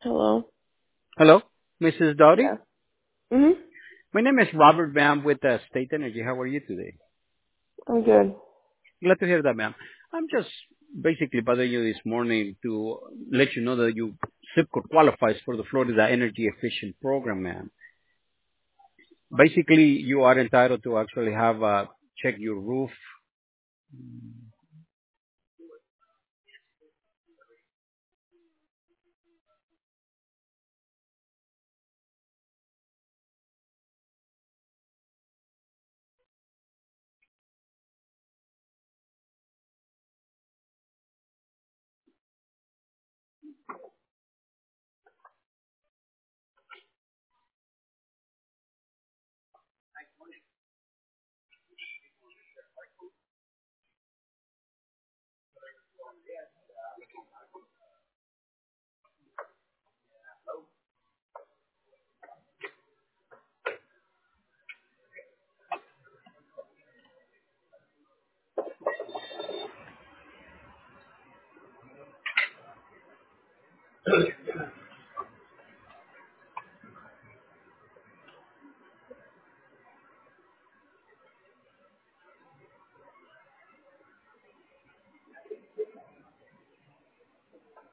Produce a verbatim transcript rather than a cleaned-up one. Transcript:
Hello. Hello, missus Dowdy. Yeah. Mhm. My name is Robert, ma'am, with uh, State Energy. How are you today? I'm good. Glad to hear that, ma'am. I'm just basically bothering you this morning to let you know that you SIPCO qualifies for the Florida Energy Efficient Program, ma'am. Basically, you are entitled to actually have uh, check your roof.